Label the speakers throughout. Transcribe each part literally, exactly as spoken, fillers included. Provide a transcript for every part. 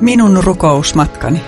Speaker 1: Minun rukousmatkani.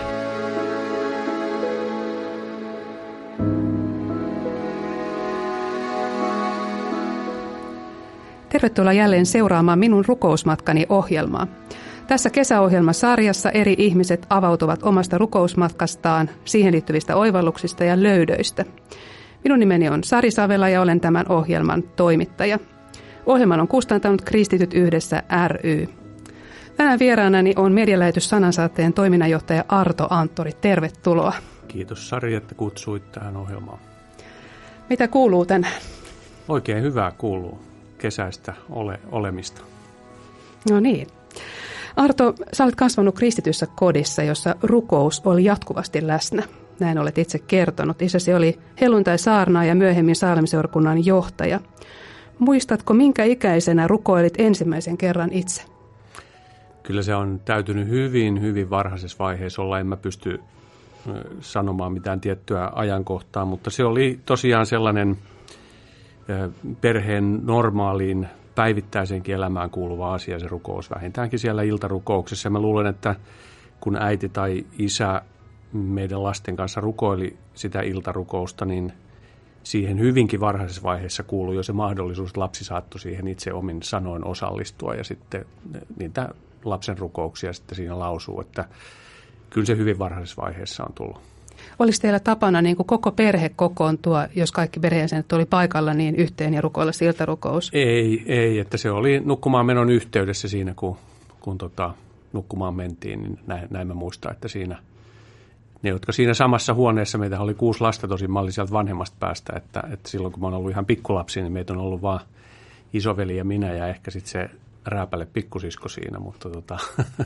Speaker 2: Tervetuloa jälleen seuraamaan Minun rukousmatkani -ohjelmaa. Tässä kesäohjelmasarjassa eri ihmiset avautuvat omasta rukousmatkastaan, siihen liittyvistä oivalluksista ja löydöistä. Minun nimeni on Sari Savela ja olen tämän ohjelman toimittaja. Ohjelman on kustantanut Kristityt yhdessä ry. Tänään vieraanani on medialähetys Sanansaatteen toiminnanjohtaja Arto Anttori. Tervetuloa.
Speaker 3: Kiitos Sari, että kutsuit tähän ohjelmaan.
Speaker 2: Mitä kuuluu tänään?
Speaker 3: Oikein hyvää kuuluu kesäistä ole, olemista.
Speaker 2: No niin. Arto, sä olet kasvanut kristityssä kodissa, jossa rukous oli jatkuvasti läsnä. Näin olet itse kertonut. Isäsi oli helluntai-saarnaaja ja myöhemmin Saalemseurakunnan johtaja. Muistatko, minkä ikäisenä rukoilit ensimmäisen kerran itse?
Speaker 3: Kyllä se on täytynyt hyvin, hyvin varhaisessa vaiheessa olla. En mä pysty sanomaan mitään tiettyä ajankohtaa, mutta se oli tosiaan sellainen perheen normaaliin päivittäiseenkin elämään kuuluva asia, se rukous, vähintäänkin siellä iltarukouksessa. Ja mä luulen, että kun äiti tai isä meidän lasten kanssa rukoili sitä iltarukousta, niin siihen hyvinkin varhaisessa vaiheessa kuului jo se mahdollisuus, että lapsi saattoi siihen itse omin sanoin osallistua ja sitten niitä lapsen rukouksia sitten siinä lausuu, että kyllä se hyvin varhaisessa vaiheessa on tullut.
Speaker 2: Oliko teillä tapana niin kuin koko perhe kokoontua, jos kaikki perheenjäsenet oli paikalla, niin yhteen ja rukoilla se iltarukous?
Speaker 3: Ei, ei, että se oli nukkumaan menon yhteydessä siinä, kun, kun tota, nukkumaan mentiin, niin näin, näin mä muistan, että siinä ne, jotka siinä samassa huoneessa, meitä oli kuusi lasta tosin, mä olin sieltä vanhemmasta päästä, että, että silloin kun mä oon ollut ihan pikkulapsi, niin meitä on ollut vaan isoveli ja minä ja ehkä sitten se rääpäle pikkusisko siinä, mutta tota,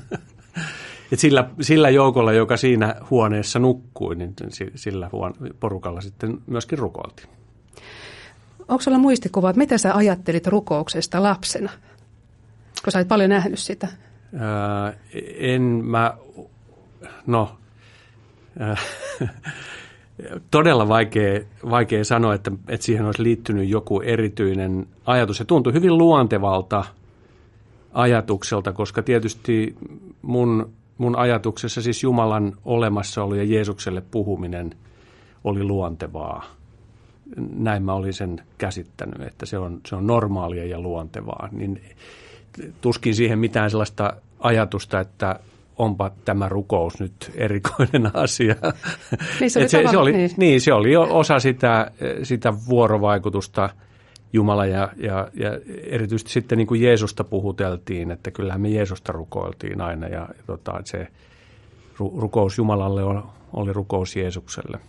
Speaker 3: et sillä, sillä joukolla, joka siinä huoneessa nukkui, niin sillä huone- porukalla sitten myöskin rukoiltiin.
Speaker 2: Onko sulla muistikuva, että mitä sä ajattelit rukouksesta lapsena, kun sä olet paljon nähnyt sitä?
Speaker 3: Ää, en mä, no, ää, todella vaikea, vaikea sanoa, että, että siihen olisi liittynyt joku erityinen ajatus. Se tuntui hyvin luontevalta ajatukselta, koska tietysti mun, mun ajatuksessa siis Jumalan olemassaolo ja Jeesukselle puhuminen oli luontevaa. Näin mä olin sen käsittänyt, että se on, se on normaalia ja luontevaa. Niin tuskin siihen mitään sellaista ajatusta, että onpa tämä rukous nyt erikoinen asia.
Speaker 2: Niin se oli,
Speaker 3: se, se oli,
Speaker 2: niin.
Speaker 3: Niin, se oli osa sitä, sitä vuorovaikutusta Jumala ja, ja, ja erityisesti sitten niin kuin Jeesusta puhuteltiin, että kyllähän me Jeesusta rukoiltiin aina ja, ja tota, se ru, rukous Jumalalle oli, oli rukous Jeesukselle.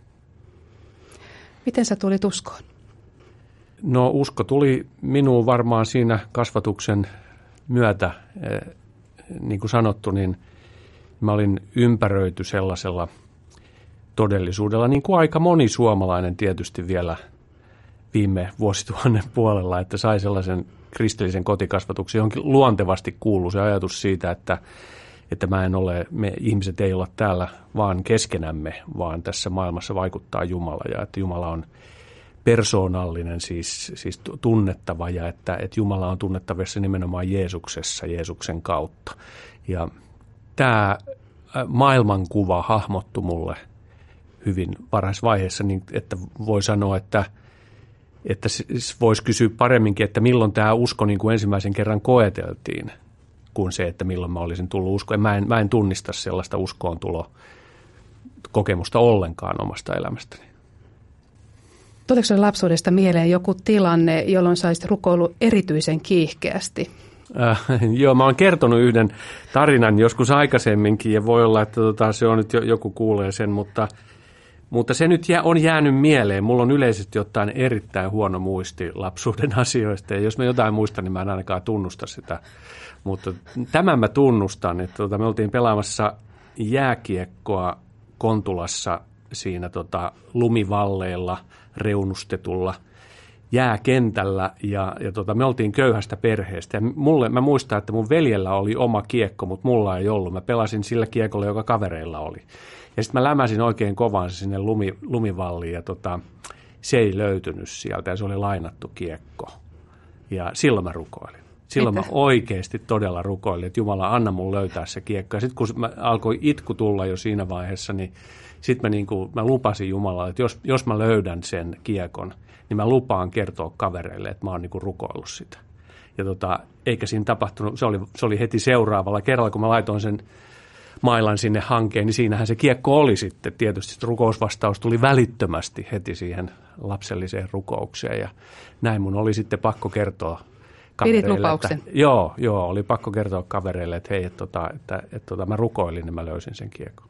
Speaker 2: Miten sä tulit uskoon?
Speaker 3: No usko tuli minuun varmaan siinä kasvatuksen myötä. Niin kuin sanottu, niin mä olin ympäröity sellaisella todellisuudella, niin kuin aika moni suomalainen tietysti vielä viime vuosituhannen puolella, että sai sellaisen kristillisen kotikasvatuksen, johonkin luontevasti kuuluu se ajatus siitä, että, että mä en ole, me ihmiset ei olla täällä vaan keskenämme, vaan tässä maailmassa vaikuttaa Jumala ja että Jumala on persoonallinen, siis, siis tunnettava ja että, että Jumala on tunnettavissa nimenomaan Jeesuksessa, Jeesuksen kautta. Ja tämä maailmankuva hahmottui mulle hyvin varhaisessa vaiheessa, niin että voi sanoa, että, että voisi kysyä paremminkin, että milloin tämä usko niin kuin ensimmäisen kerran koeteltiin, kuin se, että milloin mä olisin tullut uskoon. Mä en, mä en tunnista sellaista uskoon tulo kokemusta ollenkaan omasta elämästäni.
Speaker 2: Tuleeko sinulle lapsuudesta mieleen joku tilanne, jolloin saisit rukoillut erityisen kiihkeästi?
Speaker 3: Äh, joo, mä oon kertonut yhden tarinan joskus aikaisemminkin ja voi olla, että tota, se on nyt jo, joku kuulee sen, mutta, mutta se nyt jää, on jäänyt mieleen. Mulla on yleisesti ottaen erittäin huono muisti lapsuuden asioista ja jos mä jotain muistan, niin mä en ainakaan tunnusta sitä. Mutta tämän mä tunnustan, että tota, me oltiin pelaamassa jääkiekkoa Kontulassa siinä tota, lumivalleilla reunustetulla jääkentällä ja, ja tota, me oltiin köyhästä perheestä. Ja mulle, mä muistan, että mun veljellä oli oma kiekko, mutta mulla ei ollut. Mä pelasin sillä kiekolla, joka kavereilla oli. Ja sitten mä lämäsin oikein kovaan sinne lumi, lumivalliin ja tota, se ei löytynyt sieltä ja se oli lainattu kiekko. Ja silloin mä rukoilin. Silloin
Speaker 2: Mitä?
Speaker 3: mä oikeasti todella rukoilin, että Jumala, anna mun löytää se kiekko. Ja sitten kun mä alkoi itku tulla jo siinä vaiheessa, niin sitten mä, niin mä lupasin Jumalalle, että jos, jos mä löydän sen kiekon, niin mä lupaan kertoa kavereille, että mä oon niin kuin rukoillut sitä. Ja tota, eikä siinä tapahtunut, se oli, se oli heti seuraavalla kerralla, kun mä laitoin sen mailan sinne hankeen, niin siinähän se kiekko oli sitten. Tietysti rukousvastaus tuli välittömästi heti siihen lapselliseen rukoukseen ja näin mun oli sitten pakko kertoa kavereille.
Speaker 2: Pidit lupauksen?
Speaker 3: Että, joo, joo, oli pakko kertoa kavereille, että hei, että, että, että, että, että mä rukoilin, niin mä löysin sen kiekon.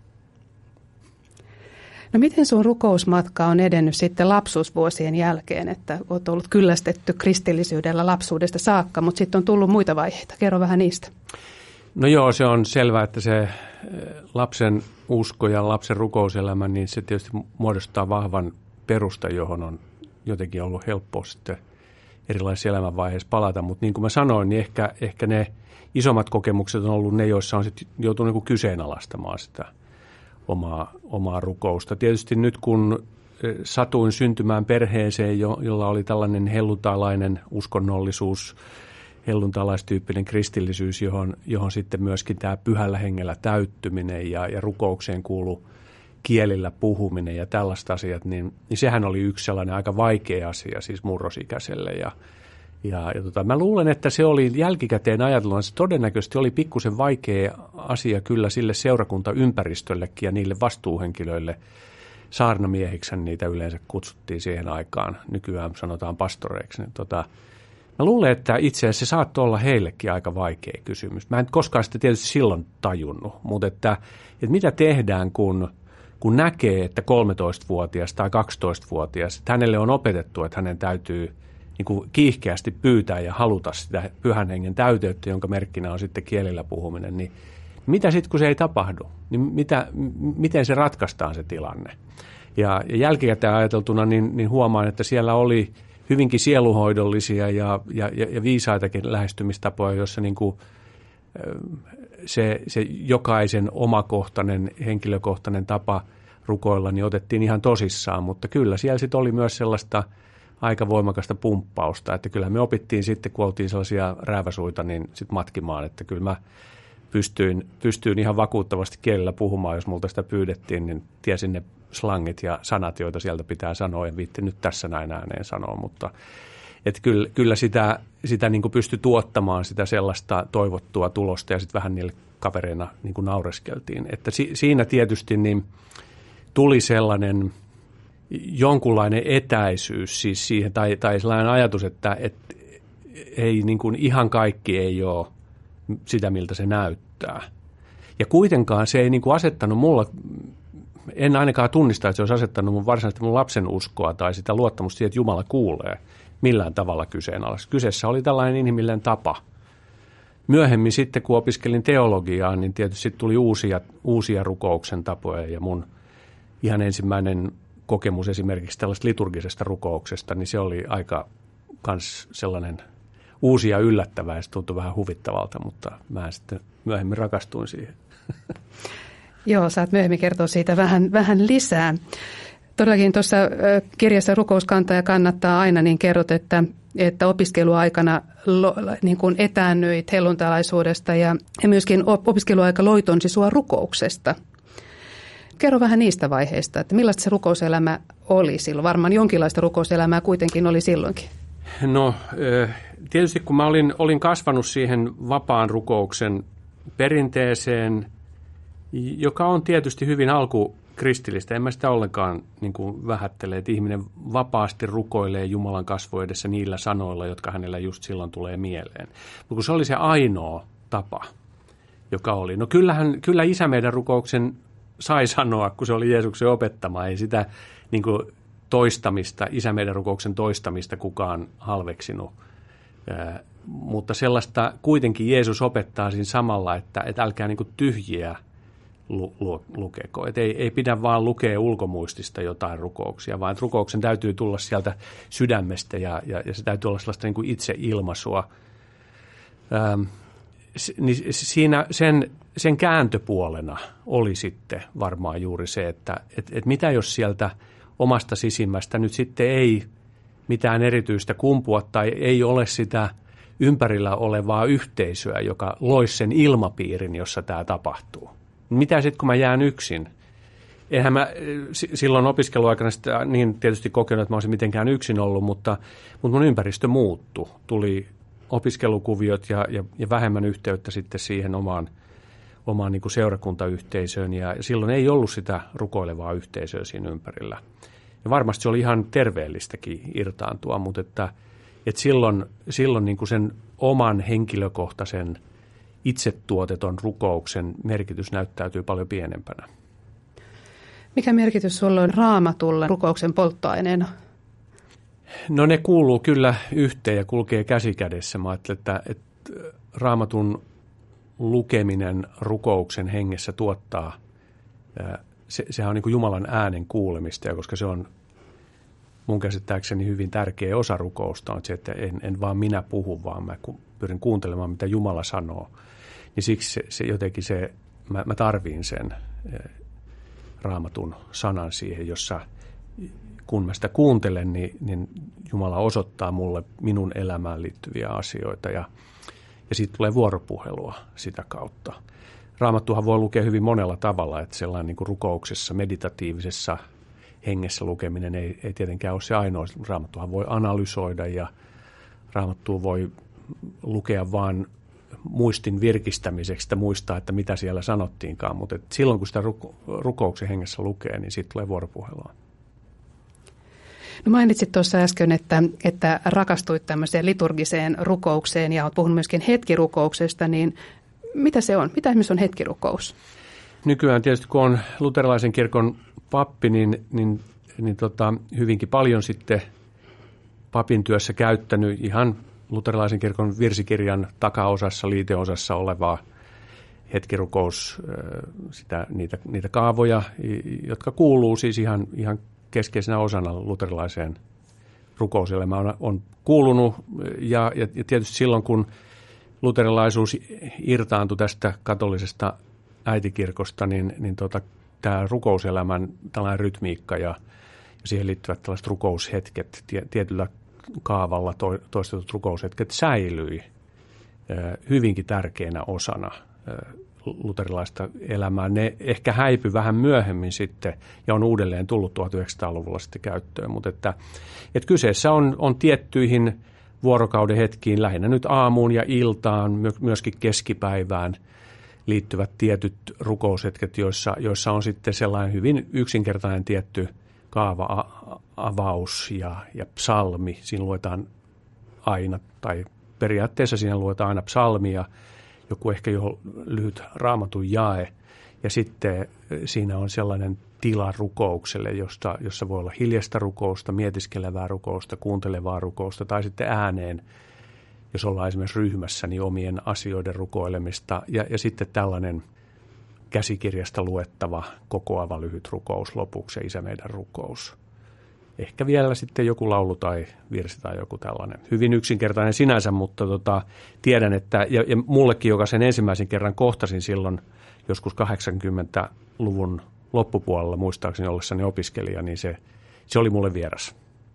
Speaker 2: No miten sun rukousmatka on edennyt sitten lapsuusvuosien jälkeen, että olet ollut kyllästetty kristillisyydellä lapsuudesta saakka, mutta sitten on tullut muita vaiheita. Kerro vähän niistä.
Speaker 3: No joo, se on selvää, että se lapsen usko ja lapsen rukouselämä, niin se tietysti muodostaa vahvan perusta, johon on jotenkin ollut helppoa sitten erilaisissa elämänvaiheissa palata. Mutta niin kuin mä sanoin, niin ehkä, ehkä ne isommat kokemukset on ollut ne, joissa on sitten joutunut niin kuin kyseenalaistamaan sitä omaa, omaa rukousta. Tietysti nyt kun satuin syntymään perheeseen, jolla oli tällainen helluntalainen uskonnollisuus, helluntalaistyyppinen kristillisyys, johon, johon sitten myöskin tämä pyhällä hengellä täyttyminen ja, ja rukoukseen kuului kielillä puhuminen ja tällaiset asiat, niin, niin sehän oli yksi sellainen aika vaikea asia siis murrosikäiselle. Ja, ja, ja tota, mä luulen, että se oli jälkikäteen ajatellut, että se todennäköisesti oli pikkusen vaikea asia kyllä sille seurakuntaympäristöllekin ja niille vastuuhenkilöille. Saarnamiehiksi niitä yleensä kutsuttiin siihen aikaan, nykyään sanotaan pastoreiksi. Niin tota, mä luulen, että itse asiassa se saattoi olla heillekin aika vaikea kysymys. Mä en koskaan sitä tietysti silloin tajunnut, mutta että, että mitä tehdään, kun, kun näkee, että kolmetoistavuotias tai kaksitoistavuotias, että hänelle on opetettu, että hänen täytyy niin kuin kiihkeästi pyytää ja haluta sitä pyhän hengen täyteyttä, jonka merkkinä on sitten kielillä puhuminen, niin mitä sitten, kun se ei tapahdu? Niin mitä, miten se ratkaistaan se tilanne? Ja, ja jälkikäteen ajateltuna niin, niin huomaan, että siellä oli hyvinkin sieluhoidollisia ja, ja, ja viisaitakin lähestymistapoja, joissa niin kuin se, se jokaisen omakohtainen, henkilökohtainen tapa rukoilla niin otettiin ihan tosissaan, mutta kyllä siellä sitten oli myös sellaista aika voimakasta pumppausta, että kyllä me opittiin sitten, kun oltiin sellaisia rääväsuita, niin sitten matkimaan, että kyllä mä pystyin, pystyin ihan vakuuttavasti kielellä puhumaan, jos multa sitä pyydettiin, niin tiesin ne slangit ja sanat, joita sieltä pitää sanoa, en viitti nyt tässä näin ääneen sanoa, mutta että kyllä, kyllä sitä, sitä niin kuin pystyi tuottamaan sitä sellaista toivottua tulosta ja sitten vähän niille kavereina niin kuin naureskeltiin. Että si, siinä tietysti niin tuli sellainen jonkunlainen etäisyys siis siihen, tai, tai sellainen ajatus, että et, ei niin kuin ihan kaikki ei ole sitä, miltä se näyttää. Ja kuitenkaan se ei niin kuin asettanut mulla, en ainakaan tunnista, että se olisi asettanut mun varsinaisesti mun lapsen uskoa tai sitä luottamusta siihen, että Jumala kuulee millään tavalla kyseenalaisesti. Kyseessä oli tällainen inhimillinen tapa. Myöhemmin sitten, kun opiskelin teologiaa, niin tietysti tuli uusia, uusia rukouksen tapoja ja mun ihan ensimmäinen kokemus esimerkiksi tällaista liturgisesta rukouksesta, niin se oli aika kans sellainen uusi ja yllättävää ja se tuntui vähän huvittavalta, mutta mä sitten myöhemmin rakastuin siihen.
Speaker 2: Joo, saat myöhemmin kertoa siitä vähän, vähän lisää. Todellakin tuossa kirjassa Rukouskantaja kannattaa aina, niin kerrot, että, että opiskeluaikana lo, niin kuin etäännyit helluntalaisuudesta ja, ja myöskin opiskeluaika loitonsi sua rukouksesta. Kerro vähän niistä vaiheista, että millaista se rukouselämä oli silloin. Varmaan jonkinlaista rukouselämää kuitenkin oli silloinkin.
Speaker 3: No tietysti kun mä olin, olin kasvanut siihen vapaan rukouksen perinteeseen, joka on tietysti hyvin alkukristillistä. En mä sitä ollenkaan niin kuin vähättele, että ihminen vapaasti rukoilee Jumalan kasvoi edessä niillä sanoilla, jotka hänellä just silloin tulee mieleen. Mutta kun se oli se ainoa tapa, joka oli. No kyllähän, kyllä Isä meidän rukouksen sai sanoa, kun se oli Jeesuksen opettama. Ei sitä niin kuin toistamista, Isä meidän rukouksen toistamista kukaan halveksinut. Ää, mutta sellaista kuitenkin Jeesus opettaa siinä samalla, että, että älkää niin kuin tyhjiä lu, lu, lukeko. Et ei, ei pidä vaan lukea ulkomuistista jotain rukouksia, vaan rukouksen täytyy tulla sieltä sydämestä ja, ja, ja se täytyy olla sellaista niin kuin itseilmaisua. Ää, niin siinä sen, sen kääntöpuolena oli sitten varmaan juuri se, että et, et mitä jos sieltä omasta sisimmästä nyt sitten ei mitään erityistä kumpua tai ei ole sitä ympärillä olevaa yhteisöä, joka loisi sen ilmapiirin, jossa tämä tapahtuu. Mitä sitten, kun mä jään yksin? Eihän mä silloin opiskeluaikana sitä niin tietysti kokenut, että mä olisin mitenkään yksin ollut, mutta, mutta mun ympäristö muuttui. Tuli opiskelukuviot ja, ja, ja vähemmän yhteyttä sitten siihen omaan, omaan niin kuin seurakuntayhteisöön. Ja silloin ei ollut sitä rukoilevaa yhteisöä siinä ympärillä. Ja varmasti se oli ihan terveellistäkin irtaantua, mutta että, että silloin, silloin niin kuin sen oman henkilökohtaisen itsetuoteton rukouksen merkitys näyttäytyy paljon pienempänä.
Speaker 2: Mikä merkitys sulla on Raamatulla rukouksen polttoaineena?
Speaker 3: No ne kuuluu kyllä yhteen ja kulkee käsi kädessä. Mä ajattelen, että, että Raamatun lukeminen rukouksen hengessä tuottaa, se, sehän on niin kuin Jumalan äänen kuulemista, ja koska se on mun käsittääkseni hyvin tärkeä osa rukousta, on se, että en, en vaan minä puhu, vaan mä pyrin kuuntelemaan, mitä Jumala sanoo. Niin siksi se, se jotenkin se, mä, mä tarviin sen Raamatun sanan siihen, jossa kun mä sitä kuuntelen, niin, niin Jumala osoittaa mulle minun elämään liittyviä asioita ja, ja siitä tulee vuoropuhelua sitä kautta. Raamattuhan voi lukea hyvin monella tavalla, että sellainen niin kuin rukouksessa, meditatiivisessa hengessä lukeminen ei, ei tietenkään ole se ainoa. Raamattuhan voi analysoida ja Raamattua voi lukea vaan muistin virkistämiseksi, että muistaa, että mitä siellä sanottiinkaan, mutta silloin kun sitä ruko- rukouksen hengessä lukee, niin siitä tulee vuoropuhelua.
Speaker 2: No mainitsit tuossa äsken, että, että rakastuit tämmöiseen liturgiseen rukoukseen ja olet puhunut myöskin hetkirukouksesta, niin mitä se on? Mitä esimerkiksi on hetkirukous?
Speaker 3: Nykyään tietysti kun on luterilaisen kirkon pappi, niin, niin, niin tota, hyvinkin paljon sitten papin työssä käyttänyt ihan luterilaisen kirkon virsikirjan takaosassa, liiteosassa olevaa hetkirukous, sitä, niitä, niitä kaavoja, jotka kuuluu siis ihan, ihan keskeisenä osana luterilaiseen rukouselämään on, on kuulunut. Ja, ja, ja tietysti silloin, kun luterilaisuus irtaantui tästä katolisesta äitikirkosta, niin, niin tota, tämä rukouselämän tällainen rytmiikka ja, ja siihen liittyvät tällaiset rukoushetket, tie, tietyllä kaavalla to, toistetut rukoushetket säilyi ö, hyvinkin tärkeänä osana ö, luterilaista elämää. Ne ehkä häipyi vähän myöhemmin sitten ja on uudelleen tullut tuhatyhdeksänsataaluvulla sitten käyttöön, mutta että, että kyseessä on, on tiettyihin vuorokauden hetkiin, lähinnä nyt aamuun ja iltaan, myöskin keskipäivään liittyvät tietyt rukoushetket, joissa, joissa on sitten sellainen hyvin yksinkertainen tietty kaava, avaus ja, ja psalmi. Siinä luetaan aina, tai periaatteessa siinä luetaan aina psalmi ja joku ehkä jo lyhyt raamatun jae. Ja sitten siinä on sellainen tila rukoukselle, josta, jossa voi olla hiljaista rukousta, mietiskelevää rukousta, kuuntelevaa rukousta tai sitten ääneen, jos ollaan esimerkiksi ryhmässä, niin omien asioiden rukoilemista. Ja, ja sitten tällainen käsikirjasta luettava, kokoava lyhyt rukous lopuksi, Isä meidän rukous. Ehkä vielä sitten joku laulu tai virsi tai joku tällainen. Hyvin yksinkertainen sinänsä, mutta tota, tiedän, että, ja, ja mullekin, joka sen ensimmäisen kerran kohtasin silloin joskus kahdeksankymmentäluvun loppupuolella, muistaakseni ollessani opiskelija, niin se, se oli mulle vieras.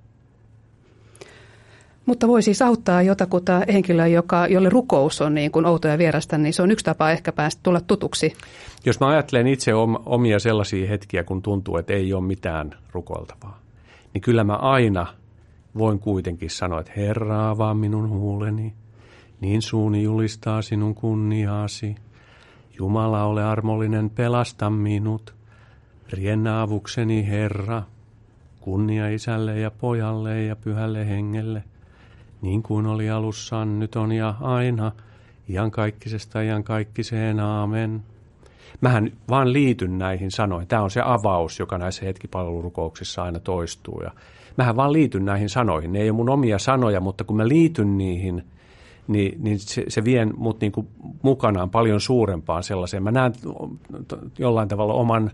Speaker 2: Mutta voi siis auttaa jotakuta henkilöä, joka, jolle rukous on niin kuin outo ja vierasta, niin se on yksi tapa ehkä päästä tulla tutuksi.
Speaker 3: Jos mä ajattelen itse omia sellaisia hetkiä, kun tuntuu, että ei ole mitään rukoiltavaa, niin kyllä mä aina voin kuitenkin sanoa, että Herra, avaa minun huuleni, niin suuni julistaa sinun kunniaasi. Jumala, ole armollinen, pelasta minut. Riennä avukseni, Herra, kunnia Isälle ja Pojalle ja Pyhälle Hengelle. Niin kuin oli alussa, nyt on ja aina, iankaikkisesta iankaikkiseen, aamen. Mähän vaan liityn näihin sanoihin. Tämä on se avaus, joka näissä hetkipalvelurukouksissa aina toistuu. Ja mähän vaan liityn näihin sanoihin. Ne ei ole mun omia sanoja, mutta kun mä liityn niihin, niin, niin se, se vie mut niin kuin mukanaan paljon suurempaan sellaiseen. Mä näen jollain tavalla oman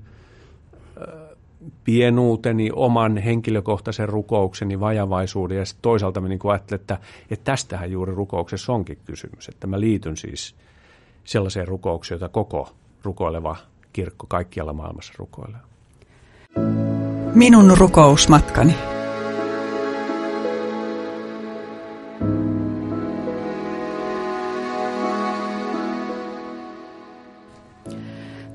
Speaker 3: pienuuteni, oman henkilökohtaisen rukoukseni, vajavaisuuden ja sitten toisaalta mä niin kuin ajattelen, että, että tästähän juuri rukouksessa onkin kysymys. Että mä liityn siis sellaiseen rukoukseen, jota koko rukoileva kirkko kaikkialla maailmassa rukoilee.
Speaker 1: Minun rukousmatkani.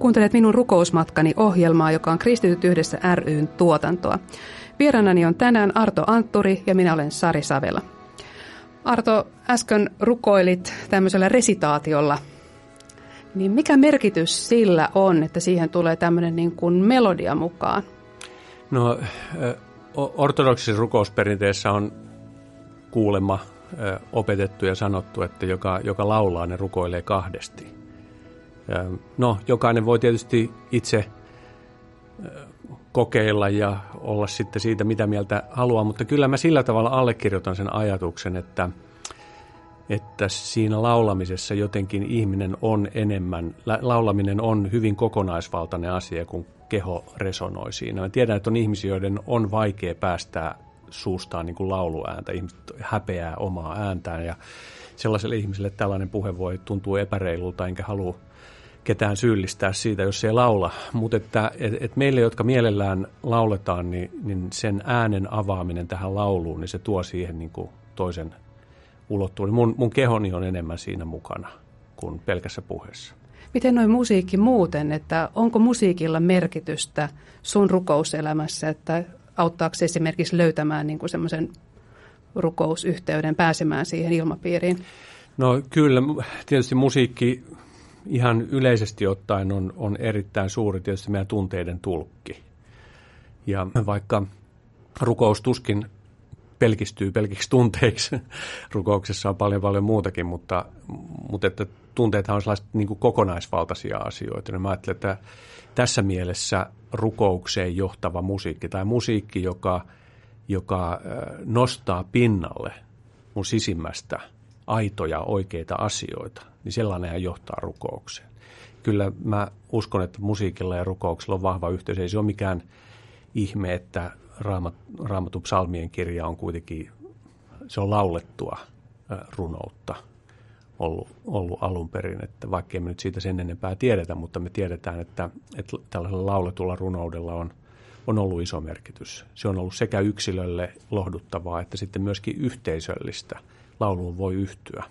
Speaker 2: Kuuntelet Minun rukousmatkani -ohjelmaa, joka on Kristityt yhdessä ry:n tuotantoa. Vieraanani on tänään Arto Antturi ja minä olen Sari Savela. Arto, äsken rukoilit tämmöisellä resitaatiolla. Niin mikä merkitys sillä on, että siihen tulee tämmöinen niin kuin melodia mukaan?
Speaker 3: No, ortodoksisessa rukousperinteessä on kuulemma opetettu ja sanottu, että joka, joka laulaa, ne rukoilee kahdesti. No, jokainen voi tietysti itse kokeilla ja olla sitten siitä, mitä mieltä haluaa, mutta kyllä mä sillä tavalla allekirjoitan sen ajatuksen, että, että siinä laulamisessa jotenkin ihminen on enemmän, laulaminen on hyvin kokonaisvaltainen asia, kun keho resonoi siinä. Mä tiedän, että on ihmisiä, joiden on vaikea päästää suustaan niin kuin lauluääntä, ihmiset häpeää omaa ääntään ja sellaiselle ihmiselle tällainen puhe voi tuntua epäreilulta, enkä halua ketään syyllistää siitä, jos ei laula. Mutta että et, et meille, jotka mielellään lauletaan, niin, niin sen äänen avaaminen tähän lauluun, niin se tuo siihen niin kuin toisen ulottuvuuden. Mun, mun kehoni on enemmän siinä mukana kuin pelkässä puheessa.
Speaker 2: Miten noin musiikki muuten, että onko musiikilla merkitystä sun rukouselämässä, että auttaako se esimerkiksi löytämään niin kuin semmoisen rukousyhteyden, pääsemään siihen ilmapiiriin?
Speaker 3: No kyllä, tietysti musiikki ihan yleisesti ottaen on, on erittäin suuri tietysti meidän tunteiden tulkki. Ja vaikka rukous tuskin pelkistyy pelkiksi tunteiksi, rukouksessa on paljon paljon muutakin, mutta, mutta että tunteethan on sellaisia niin kuin kokonaisvaltaisia asioita. Ja mä ajattelen, että tässä mielessä rukoukseen johtava musiikki tai musiikki, joka, joka nostaa pinnalle mun sisimmästä aitoja, oikeita asioita, niin sellainenhan johtaa rukoukseen. Kyllä mä uskon, että musiikilla ja rukouksella on vahva yhteys. Ei se ole mikään ihme, että raamat, Raamatun psalmien kirja on kuitenkin, se on laulettua runoutta ollut, ollut alun perin. Että vaikka emme nyt siitä sen enempää tiedetä, mutta me tiedetään, että, että tällaisella lauletulla runoudella on, on ollut iso merkitys. Se on ollut sekä yksilölle lohduttavaa, että sitten myöskin yhteisöllistä. Lauluun voi yhtyä.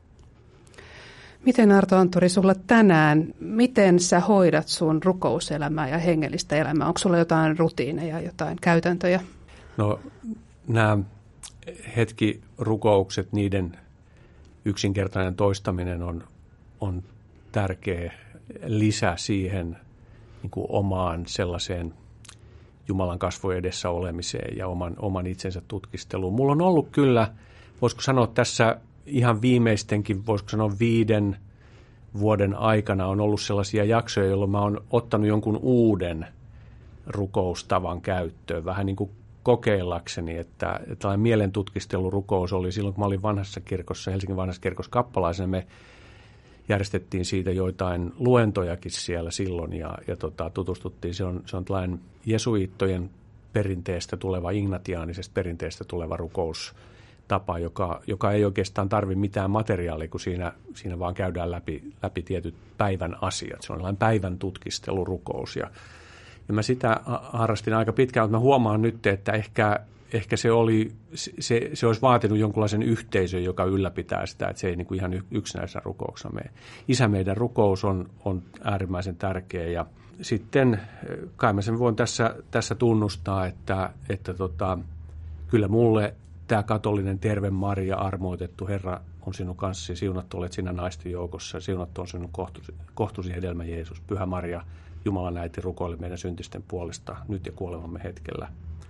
Speaker 2: Miten Arto Antturi, sulla tänään, miten sä hoidat sun rukouselämää ja hengellistä elämää? Onko sulla jotain rutiineja, jotain käytäntöjä?
Speaker 3: No nämä hetkirukoukset, niiden yksinkertainen toistaminen on, on tärkeä lisä siihen niin kuin omaan sellaiseen Jumalan kasvojen edessä olemiseen ja oman, oman itsensä tutkisteluun. Mulla on ollut kyllä, voisiko sanoa tässä ihan viimeistenkin, voisiko sanoa viiden vuoden aikana on ollut sellaisia jaksoja, jolloin mä oon ottanut jonkun uuden rukoustavan käyttöön, vähän niin kuin kokeillakseni, että tällainen mielentutkistelurukous oli silloin, kun mä olin vanhassa kirkossa, Helsingin vanhassa kirkossa kappalaisena, me järjestettiin siitä joitain luentojakin siellä silloin ja, ja tota, tutustuttiin, se on, se on tällainen jesuiittojen perinteestä tuleva, ignatiaanisesta perinteestä tuleva rukous, tapa, joka, joka ei oikeastaan tarvitse mitään materiaalia, kun siinä, siinä vaan käydään läpi, läpi tietyt päivän asiat. Se on sellainen päivän tutkistelurukous. Ja, ja mä sitä harrastin aika pitkään, mutta mä huomaan nyt, että ehkä, ehkä se, oli, se, se olisi vaatinut jonkunlaisen yhteisön, joka ylläpitää sitä, että se ei niin kuin ihan yksinäisenä rukouksena mene. Isä meidän rukous on, on äärimmäisen tärkeä ja sitten kai mä sen voin tässä, tässä tunnustaa, että, että tota, kyllä mulle tämä katolinen Terve Maria, armoitettu Herra on sinun kanssasi, siunattu olet sinä naisten joukossa, siunattu on sinun kohtusi, kohtusi hedelmä Jeesus. Pyhä Maria, Jumalan äiti, rukoile meidän syntisten puolesta nyt ja kuolemamme hetkellä.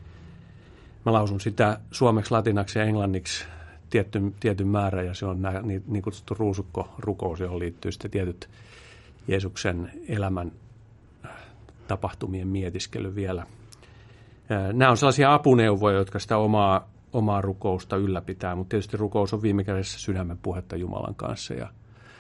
Speaker 3: Mä lausun sitä suomeksi, latinaksi ja englanniksi tietty, tietyn määrän ja se on nämä, niin, niin kutsuttu ruusukko-rukous, johon liittyy sitten tietyt Jeesuksen elämän tapahtumien mietiskely vielä. Nämä on sellaisia apuneuvoja, jotka sitä omaa omaa rukousta ylläpitää, mutta tietysti rukous on viime kädessä sydämen puhetta Jumalan kanssa ja,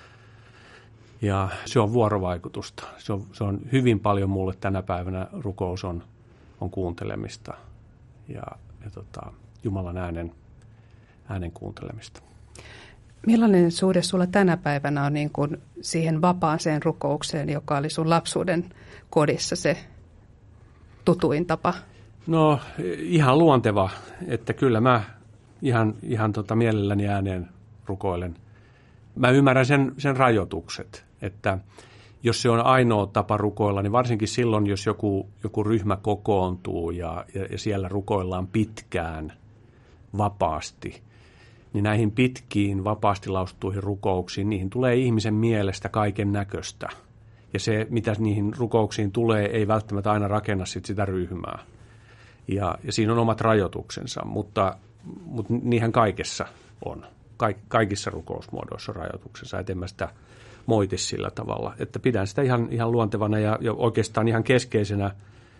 Speaker 3: ja se on vuorovaikutusta. Se on, se on hyvin paljon mulle tänä päivänä rukous on, on kuuntelemista ja, ja tota, Jumalan äänen, äänen kuuntelemista.
Speaker 2: Millainen suhde sulla tänä päivänä on niin kuin siihen vapaaseen rukoukseen, joka oli sun lapsuuden kodissa se tutuin tapa?
Speaker 3: No ihan luonteva, että kyllä mä ihan, ihan tota mielelläni ääneen rukoilen. Mä ymmärrän sen, sen rajoitukset, että jos se on ainoa tapa rukoilla, niin varsinkin silloin, jos joku, joku ryhmä kokoontuu ja, ja, ja siellä rukoillaan pitkään vapaasti, niin näihin pitkiin vapaasti lausuttuihin rukouksiin, niihin tulee ihmisen mielestä kaiken näköistä. Ja se, mitä niihin rukouksiin tulee, ei välttämättä aina rakenna sit sitä ryhmää. Ja, ja siinä on omat rajoituksensa, mutta, mutta niinhän kaikessa on. Kaik, kaikissa rukousmuodoissa on rajoituksensa, et en mä sitä moiti sillä tavalla. Että pidän sitä ihan, ihan luontevana ja, ja oikeastaan ihan keskeisenä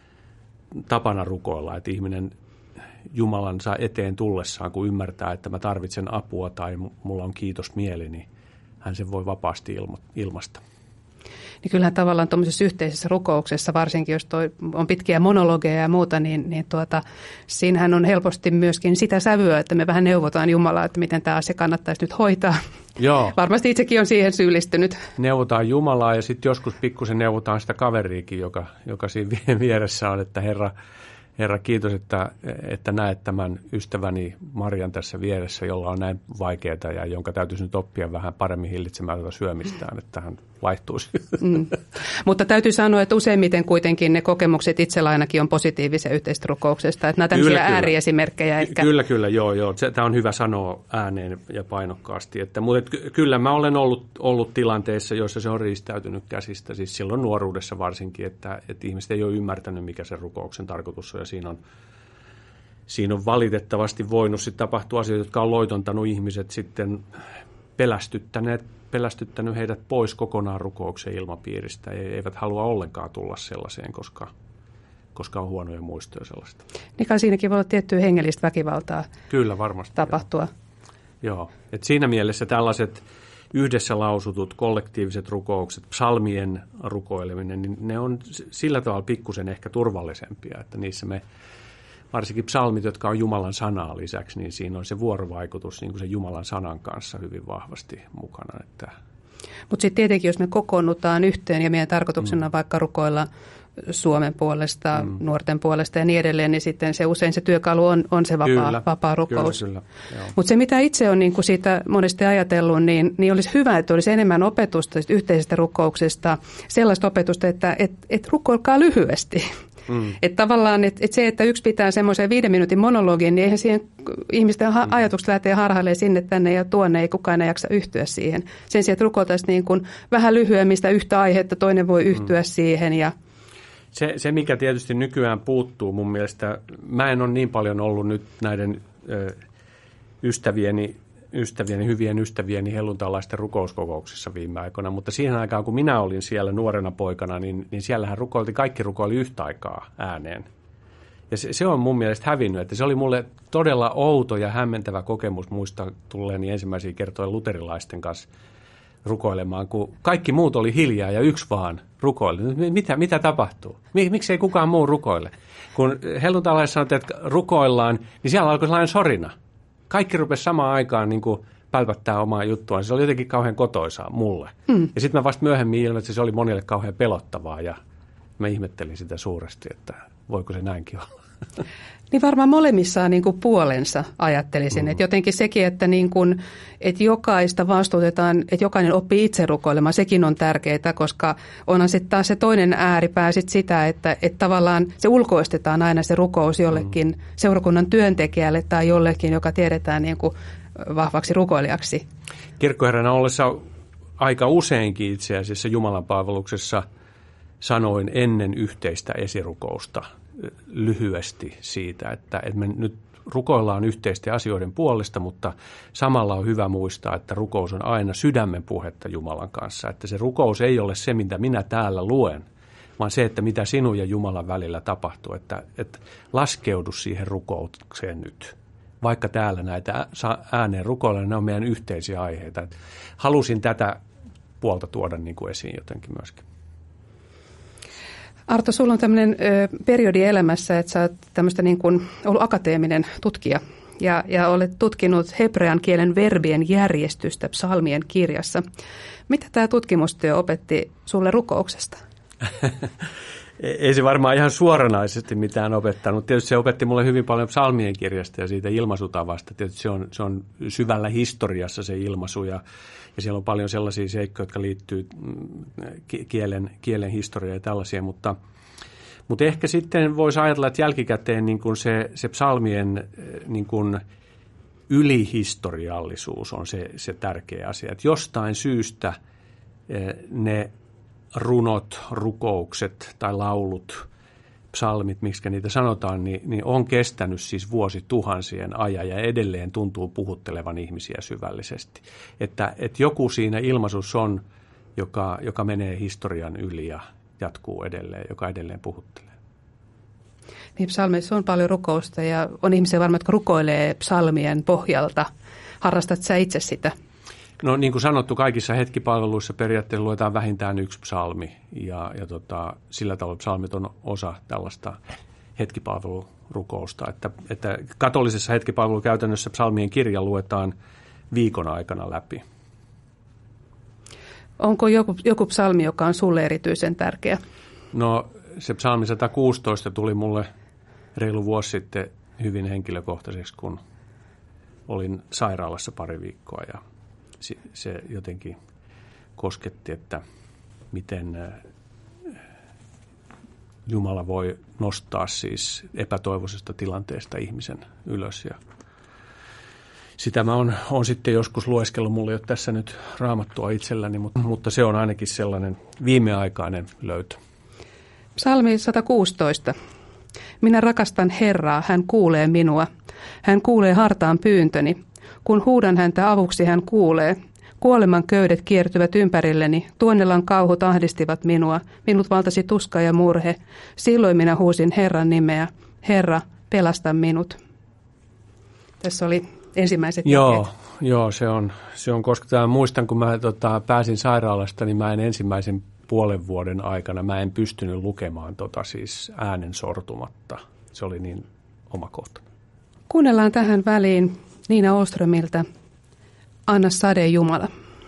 Speaker 3: tapana rukoilla, että ihminen Jumalansa eteen tullessaan, kun ymmärtää, että mä tarvitsen apua tai mulla on kiitos mieli, niin hän sen voi vapaasti ilma, ilmaista.
Speaker 2: Niin kyllähän tavallaan tuollaisessa yhteisessä rukouksessa, varsinkin jos toi on pitkiä monologeja ja muuta, niin, niin tuota, siinähän on helposti myöskin sitä sävyä, että me vähän neuvotaan Jumalaa, että miten tämä asia kannattaisi nyt hoitaa.
Speaker 3: Joo.
Speaker 2: Varmasti itsekin on siihen syyllistynyt.
Speaker 3: Neuvotaan Jumalaa ja sitten joskus pikkusen neuvotaan sitä kaveriikin, joka, joka siinä vieressä on, että Herra, Herra kiitos, että, että näet tämän ystäväni Marian tässä vieressä, jolla on näin vaikeaa ja jonka täytyisi nyt oppia vähän paremmin hillitsemään tätä syömistään, että hän vaihtuisi. Mm.
Speaker 2: Mutta täytyy sanoa, että useimmiten kuitenkin ne kokemukset itsellä ainakin on positiivisia yhteistä rukouksesta, että nämä tämmöisiä kyllä, ääriesimerkkejä.
Speaker 3: Ky- ehkä. Kyllä, kyllä, joo, joo. Tämä on hyvä sanoa ääneen ja painokkaasti. Että, mutta ky- kyllä mä olen ollut, ollut tilanteissa, joissa se on riistäytynyt käsistä, siis silloin nuoruudessa varsinkin, että, että ihmiset ei ole ymmärtänyt, mikä se rukouksen tarkoitus on, ja siinä on, siinä on valitettavasti voinut sitten tapahtua asioita, jotka on loitontanut ihmiset sitten pelästyttäneet, pelästyttänyt heidät pois kokonaan rukouksen ilmapiiristä. He eivät halua ollenkaan tulla sellaiseen, koska, koska on huonoja muistoja sellaista.
Speaker 2: Niin kai siinäkin voi olla tiettyä hengellistä väkivaltaa.
Speaker 3: Kyllä, varmasti.
Speaker 2: Tapahtua.
Speaker 3: Joo. Joo. Et siinä mielessä tällaiset yhdessä lausutut kollektiiviset rukoukset, psalmien rukoileminen, niin ne on sillä tavalla pikkusen ehkä turvallisempia, että niissä me varsinkin psalmit, jotka on Jumalan sanaa lisäksi, niin siinä on se vuorovaikutus niin kuin sen Jumalan sanan kanssa hyvin vahvasti mukana. Että
Speaker 2: mutta sitten tietenkin, jos me kokoonnutaan yhteen ja meidän tarkoituksena mm. vaikka rukoilla Suomen puolesta, mm. nuorten puolesta ja niin edelleen, niin sitten se usein se työkalu on, on se vapaa, kyllä, vapaa rukous. Mutta se, mitä itse on niin kuin siitä monesti ajatellut, niin, niin olisi hyvä, että olisi enemmän opetusta yhteisestä rukouksesta, sellaista opetusta, että et, et rukoilkaa lyhyesti. Mm. Että tavallaan et, et se, että yksi pitää semmoisen viiden minuutin monologin, niin eihän siihen ihmisten ha- ajatukset lähtee harhailemaan sinne tänne ja tuonne, ei kukaan ei jaksa yhtyä siihen. Sen sijaan, että rukoiltaisiin niin kuin vähän lyhyemmistä yhtä aihetta, toinen voi yhtyä mm. siihen. Ja
Speaker 3: se, se, mikä tietysti nykyään puuttuu mun mielestä, mä en ole niin paljon ollut nyt näiden ö, ystävieni, ystävieni, hyvien ystävieni helluntalaisten rukouskokouksissa viime aikoina, mutta siihen aikaan, kun minä olin siellä nuorena poikana, niin, niin siellähän rukoilti, kaikki rukoili yhtä aikaa ääneen. Ja se, se on mun mielestä hävinnyt, että se oli mulle todella outo ja hämmentävä kokemus muistaa tulleeni ensimmäisiä kertoja luterilaisten kanssa rukoilemaan, kun kaikki muut oli hiljaa ja yksi vaan rukoili. Mitä, mitä tapahtuu? Miksi ei kukaan muu rukoile? Kun helluntalaisissa sanottiin, että rukoillaan, niin siellä alkoi sellainen sorina. Kaikki rupesi samaan aikaan niin kuin pälpättää omaa juttuaan. Se oli jotenkin kauhean kotoisaa mulle. Mm. Ja sitten mä vasta myöhemmin ilmoitin, että se oli monille kauhean pelottavaa ja mä ihmettelin sitä suuresti, että voiko se näinkin olla.
Speaker 2: Niin varmaan molemmissa on niin kuin puolensa, ajattelisin. Mm. Että jotenkin sekin, että, niin kuin, että jokaista vastuutetaan, että jokainen oppii itse rukoilemaan, sekin on tärkeää, koska onhan sitten taas se toinen ääripää sit sitä, että, että tavallaan se ulkoistetaan aina se rukous jollekin mm. seurakunnan työntekijälle tai jollekin, joka tiedetään niin kuin vahvaksi rukoilijaksi.
Speaker 3: Kirkkoherrana ollessa aika useinkin itse asiassa Jumalan palveluksessa sanoin ennen yhteistä esirukousta lyhyesti siitä, että, että me nyt rukoillaan yhteisten asioiden puolesta, mutta samalla on hyvä muistaa, että rukous on aina sydämen puhetta Jumalan kanssa. Että se rukous ei ole se, mitä minä täällä luen, vaan se, että mitä sinun ja Jumalan välillä tapahtuu. Että, että laskeudu siihen rukoukseen nyt. Vaikka täällä näitä ääneen rukoillaan, ne on meidän yhteisiä aiheita. Että halusin tätä puolta tuoda niin kuin esiin jotenkin myöskin.
Speaker 2: Arto, sulla on tämmöinen ö, periodi elämässä, että sä oot tämmöistä niin kuin ollut akateeminen tutkija ja, ja olet tutkinut hebrean kielen verbien järjestystä psalmien kirjassa. Mitä tämä tutkimustyö opetti sulle rukouksesta?
Speaker 3: Ei se varmaan ihan suoranaisesti mitään opettanut. Tietysti se opetti mulle hyvin paljon psalmien kirjasta ja siitä ilmaisutavasta. Tietysti se on, se on syvällä historiassa se ilmaisu ja, ja siellä on paljon sellaisia seikkoja, jotka liittyy kielen, kielen historiaan ja tällaisia. Mutta, mutta ehkä sitten voisi ajatella, että jälkikäteen niin kuin se, se psalmien niin kuin ylihistoriallisuus on se, se tärkeä asia. Että jostain syystä ne runot, rukoukset tai laulut, psalmit, miksi niitä sanotaan, niin, niin on kestänyt siis vuosituhansien ajan ja edelleen tuntuu puhuttelevan ihmisiä syvällisesti. Että, että joku siinä ilmaisussa on, joka, joka menee historian yli ja jatkuu edelleen, joka edelleen puhuttelee.
Speaker 2: Niin, psalmeissa on paljon rukousta ja on ihmisiä varmaan, jotka rukoilee psalmien pohjalta. Harrastat sä itse sitä?
Speaker 3: No niin kuin sanottu, kaikissa hetkipalveluissa periaatteessa luetaan vähintään yksi psalmi ja, ja tota, sillä tavalla psalmit on osa tällaista hetkipalvelurukousta. Että, että katolisessa hetkipalvelukäytännössä psalmien kirja luetaan viikon aikana läpi.
Speaker 2: Onko joku, joku psalmi, joka on sulle erityisen tärkeä?
Speaker 3: No se psalmi sata kuusitoista tuli mulle reilu vuosi sitten hyvin henkilökohtaiseksi, kun olin sairaalassa pari viikkoa ja se jotenkin kosketti, että miten Jumala voi nostaa siis epätoivoisesta tilanteesta ihmisen ylös. Ja sitä mä oon, oon sitten joskus lueskellut, mulla ei ole tässä nyt raamattua itselläni, mutta, mutta se on ainakin sellainen viimeaikainen löytö.
Speaker 2: Psalmi sata kuusitoista. Minä rakastan Herraa, hän kuulee minua. Hän kuulee hartaan pyyntöni. Kun huudan häntä avuksi, hän kuulee. Kuoleman köydet kiertyvät ympärilleni. Tuonnelan kauhut ahdistivat minua. Minut valtasi tuska ja murhe. Silloin minä huusin Herran nimeä. Herra, pelasta minut. Tässä oli ensimmäiset
Speaker 3: Joo,
Speaker 2: jakeet.
Speaker 3: joo se on, se on koska tämän muistan, kun mä tota, pääsin sairaalasta, niin mä en ensimmäisen puolen vuoden aikana, mä en pystynyt lukemaan tota siis äänen sortumatta. Se oli niin omakohtainen.
Speaker 2: Kuunnellaan tähän väliin Niina Åströmiltä Anna sade Jumala.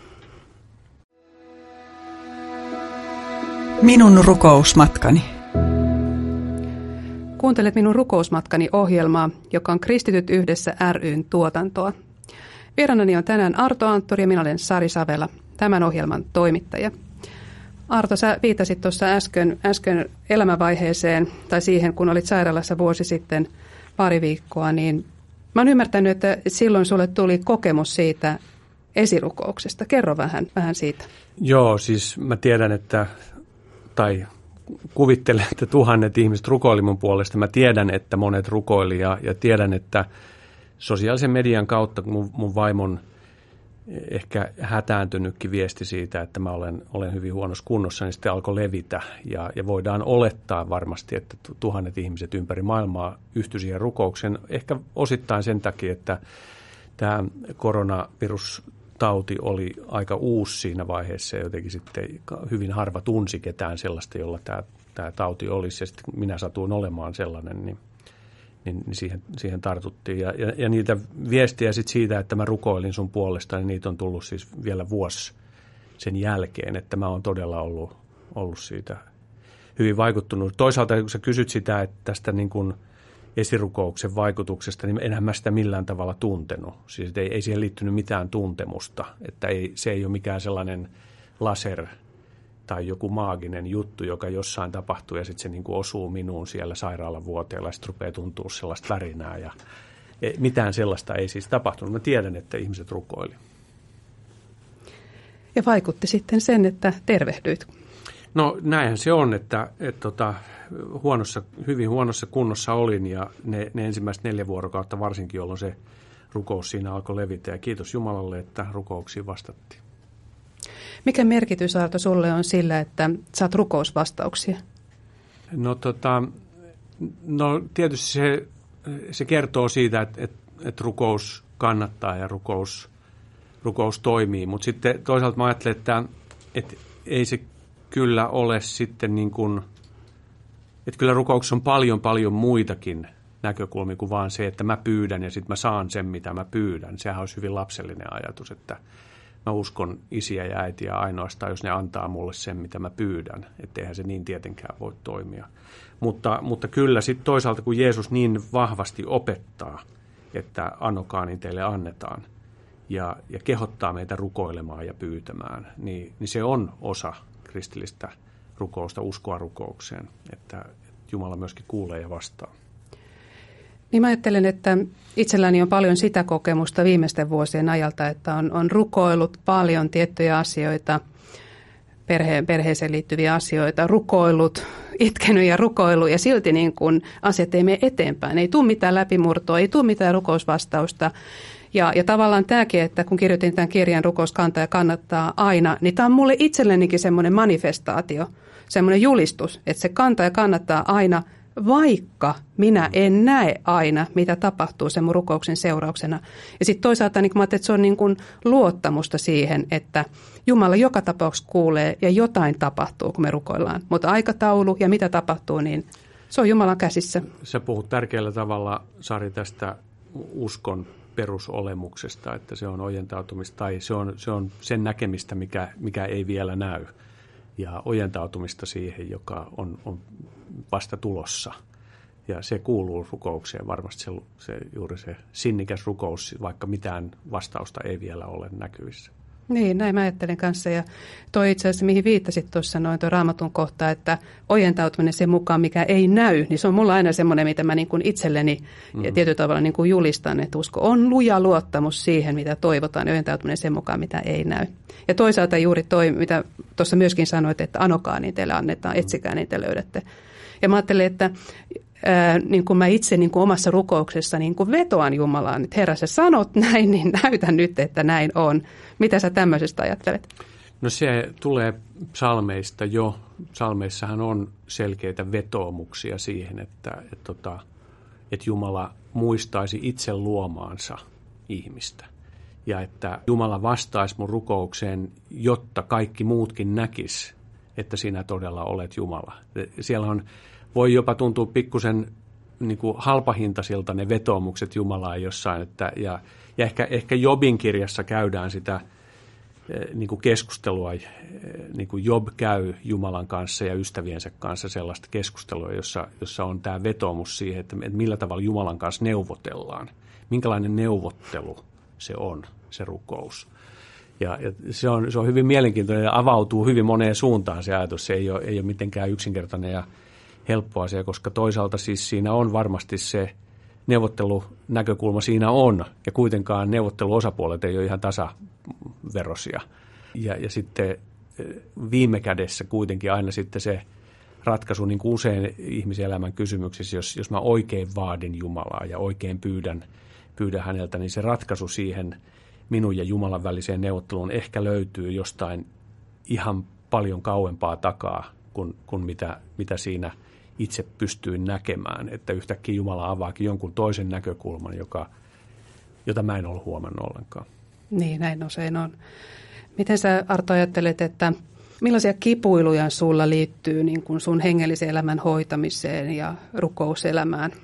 Speaker 1: Minun rukousmatkani.
Speaker 2: Kuuntelet minun rukousmatkani ohjelmaa, joka on Kristityt yhdessä ry:n tuotantoa. Vieraanani on tänään Arto Anttori ja minä olen Sari Savela, tämän ohjelman toimittaja. Arto, sä viitasit tuossa äsken, äsken elämänvaiheeseen tai siihen, kun olit sairaalassa vuosi sitten pari viikkoa, niin mä oon ymmärtänyt, että silloin sulle tuli kokemus siitä esirukouksesta. Kerro vähän, vähän siitä.
Speaker 3: Joo, siis mä tiedän, että, tai kuvittelen, että tuhannet ihmiset rukoili mun puolesta. Mä tiedän, että monet rukoili ja, ja tiedän, että sosiaalisen median kautta mun, mun vaimon ehkä hätääntynytkin viesti siitä, että mä olen, olen hyvin huonossa kunnossa, niin sitten alkoi levitä. Ja, ja voidaan olettaa varmasti, että tuhannet ihmiset ympäri maailmaa yhtyi siihen rukoukseen. Ehkä osittain sen takia, että tämä koronavirustauti oli aika uusi siinä vaiheessa. Ja jotenkin sitten hyvin harva tunsi ketään sellaista, jolla tämä, tämä tauti olisi. Ja sitten minä satuin olemaan sellainen, niin niin siihen, siihen tartuttiin. Ja, ja, ja niitä viestiä sitten siitä, että mä rukoilin sun puolesta, niin niitä on tullut siis vielä vuosi sen jälkeen, että mä oon todella ollut, ollut siitä hyvin vaikuttunut. Toisaalta kun sä kysyt sitä, että tästä niin kuin esirukouksen vaikutuksesta, niin enhän mä sitä millään tavalla tuntenut. Siis ei, ei siihen liittynyt mitään tuntemusta, että ei, se ei ole mikään sellainen laser tai joku maaginen juttu, joka jossain tapahtuu ja sitten se niin kuin osuu minuun siellä sairaalavuoteella ja sitten rupeaa tuntua sellaista värinää. Ja mitään sellaista ei siis tapahtunut. Mä tiedän, että ihmiset rukoili.
Speaker 2: Ja vaikutti sitten sen, että tervehdyit.
Speaker 3: No näinhän se on, että et, tota, huonossa, hyvin huonossa kunnossa olin ja ne, ne ensimmäiset neljä vuorokautta varsinkin, jolloin se rukous siinä alkoi levitä. Ja kiitos Jumalalle, että rukouksiin vastattiin.
Speaker 2: Mikä merkitys, Arto, sulle on sillä, että saat rukousvastauksia?
Speaker 3: No, tota, no tietysti se, se kertoo siitä, että, että, että rukous kannattaa ja rukous, rukous toimii. Mutta sitten toisaalta mä ajattelen, että, että ei se kyllä ole sitten niin kuin, että kyllä rukouksessa on paljon paljon muitakin näkökulmia kuin vaan se, että mä pyydän ja sitten mä saan sen, mitä mä pyydän. Sehän olisi hyvin lapsellinen ajatus, että mä uskon isiä ja äitiä ainoastaan, jos ne antaa mulle sen, mitä mä pyydän. Että eihän se niin tietenkään voi toimia. Mutta, mutta kyllä sitten toisaalta, kun Jeesus niin vahvasti opettaa, että annokaa niin teille annetaan, ja, ja kehottaa meitä rukoilemaan ja pyytämään, niin, niin se on osa kristillistä rukousta, uskoa rukoukseen, että Jumala myöskin kuulee ja vastaa.
Speaker 2: Niin mä ajattelen, että itselläni on paljon sitä kokemusta viimeisten vuosien ajalta, että on, on rukoillut paljon tiettyjä asioita, perheen, perheeseen liittyviä asioita, rukoillut, itkenyt ja rukoillut ja silti niin kuin asiat ei mene eteenpäin. Ei tule mitään läpimurtoa, ei tule mitään rukousvastausta. Ja, ja tavallaan tämäkin, että kun kirjoitin tämän kirjan Rukous kantaa ja kannattaa aina, niin tämä on mulle itsellenikin semmoinen manifestaatio, semmoinen julistus, että se kantaa ja kannattaa aina, vaikka minä en näe aina, mitä tapahtuu sen mun rukouksen seurauksena. Ja sitten toisaalta niin mä ajattelin, että se on niin kuin luottamusta siihen, että Jumala joka tapauksessa kuulee ja jotain tapahtuu, kun me rukoillaan. Mutta aikataulu ja mitä tapahtuu, niin se on Jumalan käsissä.
Speaker 3: Sä puhut tärkeällä tavalla, Sari, tästä uskon perusolemuksesta, että se on ojentautumista tai se on, se on sen näkemistä, mikä, mikä ei vielä näy. Ja ojentautumista siihen, joka on, on vasta tulossa. Ja se kuuluu rukoukseen varmasti se, se, juuri se sinnikäs rukous, vaikka mitään vastausta ei vielä ole näkyvissä.
Speaker 2: Niin, näin mä ajattelen kanssa. Ja toi itse asiassa, mihin viittasit tuossa noin tuo Raamatun kohta, että ojentautuminen sen mukaan, mikä ei näy, niin se on mulla aina semmoinen, mitä mä niin kuin itselleni mm. ja tietyllä tavalla niin kuin julistan, että usko on luja luottamus siihen, mitä toivotaan, ja ojentautuminen sen mukaan, mitä ei näy. Ja toisaalta juuri toi, mitä tuossa myöskin sanoit, että anokaa, niin teille annetaan, etsikää, niin te löydätte. Ja mä ajattelen, että ää, niin kuin mä itse niin kuin omassa rukouksessa niin kuin vetoan Jumalaan, että Herra, sä sanot näin, niin näytä nyt, että näin on. Mitä sä tämmöisestä ajattelet?
Speaker 3: No se tulee psalmeista jo. Psalmeissahan on selkeitä vetoomuksia siihen, että, että, että, että Jumala muistaisi itse luomaansa ihmistä. Ja että Jumala vastaisi mun rukoukseen, jotta kaikki muutkin näkis, että sinä todella olet Jumala. Siellä on, voi jopa tuntua pikkusen niin kuin halpahintaisilta ne vetoomukset Jumalaan jossain. Että, ja ja ehkä, ehkä Jobin kirjassa käydään sitä niin kuin keskustelua, niin kuin Job käy Jumalan kanssa ja ystäviensä kanssa sellaista keskustelua, jossa, jossa on tämä vetoomus siihen, että millä tavalla Jumalan kanssa neuvotellaan. Minkälainen neuvottelu se on, se rukous. Ja, ja se, on, se on hyvin mielenkiintoinen ja avautuu hyvin moneen suuntaan se ajatus. Se ei ole, ei ole mitenkään yksinkertainen ja helppo asia, koska toisaalta siis siinä on varmasti se neuvottelunäkökulma siinä on, ja kuitenkaan neuvotteluosapuolet ei ole ihan tasaverosia. Ja, ja sitten viime kädessä kuitenkin aina sitten se ratkaisu, niin kuin usein ihmiselämän kysymyksissä, jos, jos mä oikein vaadin Jumalaa ja oikein pyydän, pyydän häneltä, niin se ratkaisu siihen minun ja Jumalan väliseen neuvotteluun ehkä löytyy jostain ihan paljon kauempaa takaa kuin, kuin mitä, mitä siinä itse pystyin näkemään, että yhtäkkiä Jumala avaakin jonkun toisen näkökulman, joka, jota mä en ollut huomannut ollenkaan.
Speaker 2: Niin, näin usein on. Miten sä, Arto, ajattelet, että millaisia kipuiluja sulla liittyy niin kuin sun hengellisen elämän hoitamiseen ja rukouselämään?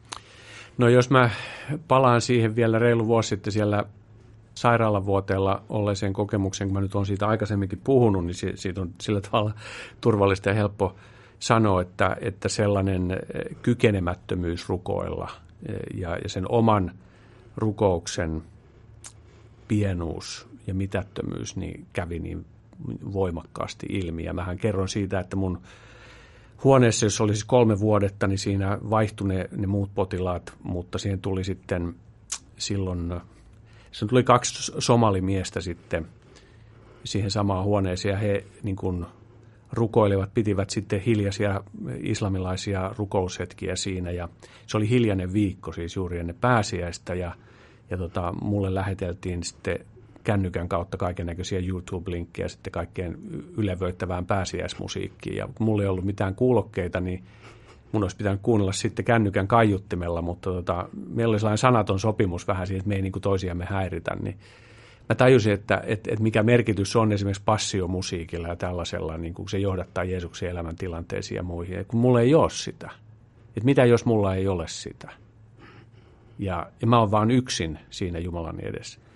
Speaker 3: No jos mä palaan siihen vielä reilu vuosi sitten siellä sairaalavuoteella olleeseen kokemukseen, kun mä nyt olen siitä aikaisemminkin puhunut, niin siitä on sillä tavalla turvallista ja helppo sanoa, että, että sellainen kykenemättömyys rukoilla ja, ja sen oman rukouksen pienuus ja mitättömyys niin kävi niin voimakkaasti ilmi. Ja mähän kerron siitä, että mun huoneessa, jos oli siis kolme vuodetta, niin siinä vaihtui ne, ne muut potilaat, mutta siihen tuli sitten silloin, siinä tuli kaksi somalimiestä sitten siihen samaan huoneeseen ja he niin kuin rukoilivat, pitivät sitten hiljaisia islamilaisia rukoushetkiä siinä ja se oli hiljainen viikko siis juuri ennen pääsiäistä ja, ja tota, mulle läheteltiin sitten kännykän kautta kaikennäköisiä YouTube-linkkejä sitten kaikkeen ylevöittävään pääsiäismusiikkiin ja kun mulla ei ollut mitään kuulokkeita, niin mun olisi pitänyt kuunnella sitten kännykän kaiuttimella, mutta tota, meillä oli sellainen sanaton sopimus vähän siihen, että me ei niin kuin toisiamme häiritä, niin mä tajusin, että, että, että mikä merkitys on esimerkiksi passiomusiikilla ja tällaisella, niin kuin se johdattaa Jeesuksen elämäntilanteisiin ja muihin, ja kun mulla ei ole sitä. Että mitä jos mulla ei ole sitä? Ja, ja mä oon vaan yksin siinä Jumalan edessä.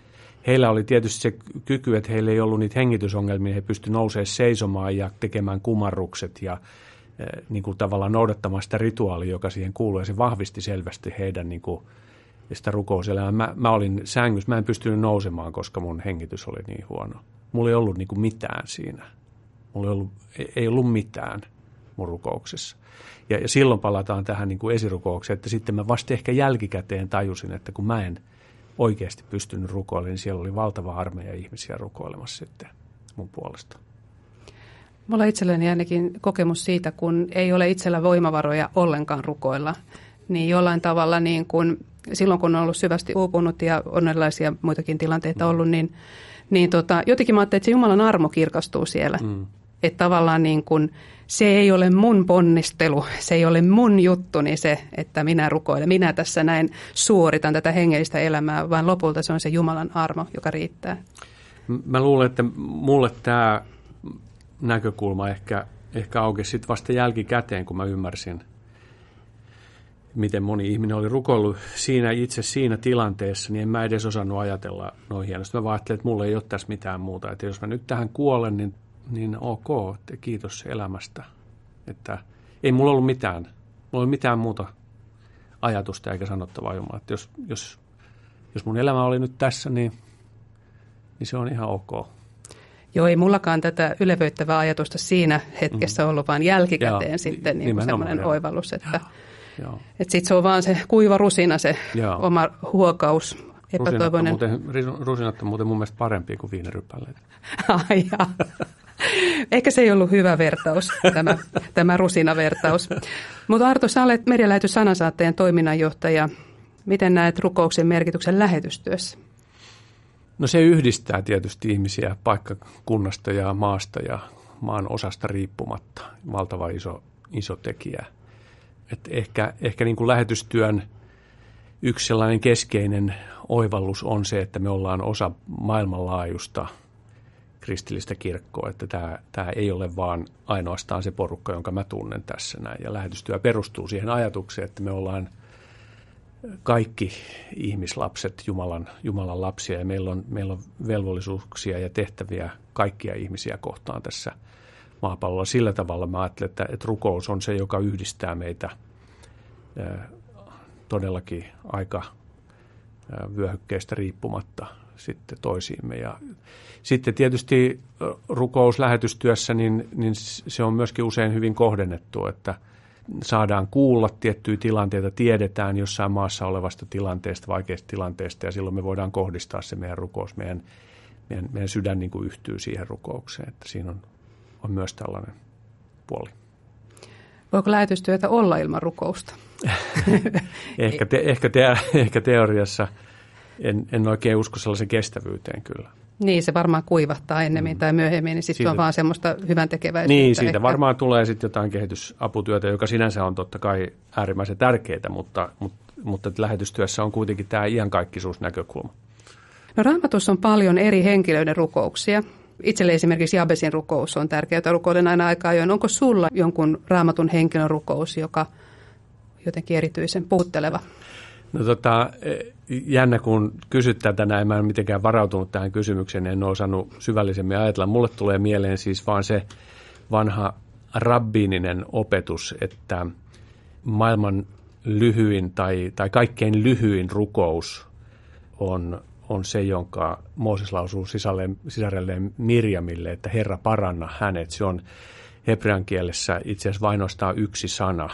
Speaker 3: heillä oli tietysti se kyky, että heillä ei ollut niitä hengitysongelmia, he pystyivät nousemaan seisomaan ja tekemään kumarrukset ja niin kuin tavallaan noudattamaan sitä rituaalia, joka siihen kuului, ja se vahvisti selvästi heidän niin kuin, sitä rukouselämää. Mä, mä olin sängyssä, mä en pystynyt nousemaan, koska mun hengitys oli niin huono. Mulla ei ollut niin kuin mitään siinä. Mulla ei ollut, ei ollut mitään mun rukouksessa. Ja, ja silloin palataan tähän niin kuin esirukoukseen, että sitten mä vasta ehkä jälkikäteen tajusin, että kun mä en oikeasti pystynyt rukoilemaan, niin siellä oli valtava armeija ihmisiä rukoilemassa sitten mun puolesta.
Speaker 2: Mulla itselläni ainakin kokemus siitä, kun ei ole itsellä voimavaroja ollenkaan rukoilla, niin jollain tavalla niin kun, silloin kun on ollut syvästi uupunut ja on erilaisia muitakin tilanteita mm. ollut, niin, niin tota, jotenkin mä ajattelin, että se Jumalan armo kirkastuu siellä. Mm. Että tavallaan niin kun, se ei ole mun ponnistelu, se ei ole mun juttuni se, että minä rukoilen, minä tässä näin suoritan tätä hengellistä elämää, vaan lopulta se on se Jumalan armo, joka riittää.
Speaker 3: Mä luulen, että mulle tämä näkökulma ehkä, ehkä aukesi sitten vasta jälkikäteen, kun mä ymmärsin, miten moni ihminen oli rukoillut siinä, itse siinä tilanteessa, niin en mä edes osannut ajatella noin hienosti. Mä vaan ajattelin, että mulla ei ole tässä mitään muuta. Että jos mä nyt tähän kuolen, niin, niin ok, että kiitos elämästä. Että ei mulla ollut mitään, mulla ei ollut mitään muuta ajatusta eikä sanottavaa Jumala. Että jos, jos, jos mun elämä oli nyt tässä, niin, niin se on ihan ok.
Speaker 2: Joo, ei mullakaan tätä ylevöittävää ajatusta siinä hetkessä ollut, vaan jälkikäteen Jaa, sitten niin semmoinen oivallus, että, että sitten se on vaan se kuiva rusina, se Jaa. oma huokaus, epätoivoinen.
Speaker 3: Rusinat on muuten mun mielestä parempia kuin viinirypäleitä.
Speaker 2: Ai jaa. Ehkä se ei ollut hyvä vertaus, tämä, tämä rusinavertaus. Mutta Arto, sä olet Medialähetys sanansaatteen toiminnanjohtaja. Miten näet rukouksen merkityksen lähetystyössä?
Speaker 3: No se yhdistää tietysti ihmisiä paikkakunnasta ja maasta ja maan osasta riippumatta. Valtava iso, iso tekijä. Et ehkä ehkä niin kuin lähetystyön yksi sellainen keskeinen oivallus on se, että me ollaan osa maailmanlaajuista kristillistä kirkkoa. Että tämä, tämä ei ole vaan ainoastaan se porukka, jonka mä tunnen tässä näin. Ja lähetystyö perustuu siihen ajatukseen, että me ollaan kaikki ihmislapset Jumalan, Jumalan lapsia ja meillä on, meillä on velvollisuuksia ja tehtäviä kaikkia ihmisiä kohtaan tässä maapallolla. Sillä tavalla mä ajattelen, että, että rukous on se, joka yhdistää meitä ää, todellakin aika ää, vyöhykkeestä riippumatta sitten toisiimme. Ja sitten tietysti rukous lähetystyössä, niin, niin se on myöskin usein hyvin kohdennettu, että saadaan kuulla tiettyjä tilanteita, tiedetään jossain maassa olevasta tilanteesta, vaikeasta tilanteesta, ja silloin me voidaan kohdistaa se meidän rukous, meidän, meidän, meidän sydän niin kuin yhtyy siihen rukoukseen, että siinä on, on myös tällainen puoli.
Speaker 2: Voiko lähetystyötä olla ilman rukousta?
Speaker 3: ehkä, te, ehkä, te, ehkä teoriassa en, en oikein usko sellaisen kestävyyteen kyllä.
Speaker 2: Niin, se varmaan kuivahtaa ennemmin mm. tai myöhemmin, niin sitten on vaan semmoista hyvän tekeväisyyttä.
Speaker 3: Niin, siitä
Speaker 2: ehkä.
Speaker 3: Varmaan tulee sitten jotain kehitysaputyötä, joka sinänsä on totta kai äärimmäisen tärkeää, mutta, mutta, mutta lähetystyössä on kuitenkin tämä iankaikkisuusnäkökulma.
Speaker 2: No Raamatussa on paljon eri henkilöiden rukouksia. Itselle esimerkiksi Jabesin rukous on tärkeä, jota rukoilen aina aikaa ajoin. Onko sulla jonkun Raamatun henkilön rukous, joka jotenkin erityisen puhutteleva?
Speaker 3: No tota, jännä kun kysyt tätä näin, mä en mitenkään varautunut tähän kysymykseen, en ole osannut syvällisemmin ajatella. Mulle tulee mieleen siis vaan se vanha rabbiininen opetus, että maailman lyhyin tai, tai kaikkein lyhyin rukous on, on se, jonka Mooses lausuu sisarelleen Mirjamille, että Herra paranna hänet. Se on hebrean kielessä itse asiassa vain ainoastaan yksi sana.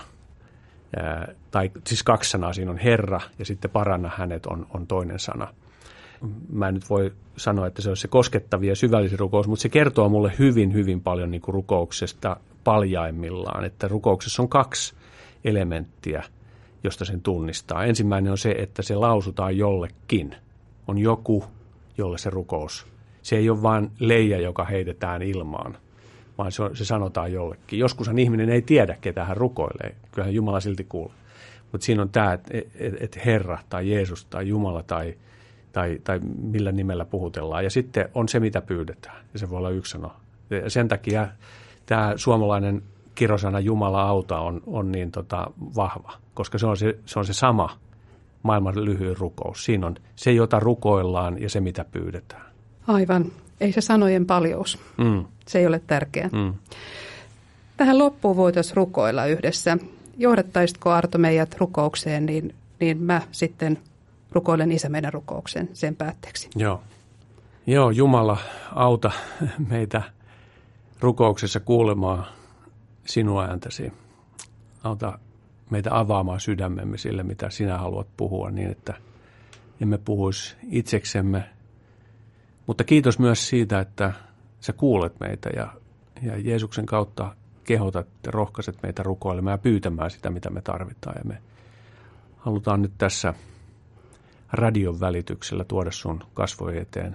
Speaker 3: Ää, tai siis kaksi sanaa, siinä on Herra ja sitten paranna hänet on, on toinen sana. Mä en nyt voi sanoa, että se olisi se koskettavia ja syvällisin rukous, mutta se kertoo mulle hyvin, hyvin paljon niin kuin rukouksesta paljaimmillaan, että rukouksessa on kaksi elementtiä, josta sen tunnistaa. Ensimmäinen on se, että se lausutaan jollekin. On joku, jolle se rukous. Se ei ole vain leija, joka heitetään ilmaan, vaan se, on, se sanotaan jollekin. Joskushan ihminen ei tiedä, ketä hän rukoilee. Kyllähän Jumala silti kuulee. Mutta siinä on tämä, että et, et Herra tai Jeesus tai Jumala tai, tai, tai millä nimellä puhutellaan. Ja sitten on se, mitä pyydetään. Ja se voi olla yksi sana. Ja sen takia tämä suomalainen kirosana Jumala auta on, on niin tota vahva, koska se on se, se on se sama maailman lyhyin rukous. Siinä on se, jota rukoillaan ja se, mitä pyydetään.
Speaker 2: Aivan. Ei se sanojen paljous.
Speaker 3: Mm.
Speaker 2: Se ei ole tärkeää.
Speaker 3: Mm.
Speaker 2: Tähän loppuun voitaisiin rukoilla yhdessä. Johdattaisitko Arto meidät rukoukseen, niin, niin mä sitten rukoilen Isä meidän rukouksen sen päätteeksi.
Speaker 3: Joo. Joo, Jumala, auta meitä rukouksessa kuulemaan sinua ääntäsi. Auta meitä avaamaan sydämemme sille, mitä sinä haluat puhua, niin että emme puhuisi itseksemme. Mutta kiitos myös siitä, että sä kuulet meitä ja, ja Jeesuksen kautta kehotat ja rohkaiset meitä rukoilemaan ja pyytämään sitä, mitä me tarvitaan. Ja me halutaan nyt tässä radion välityksellä tuoda sun kasvojen eteen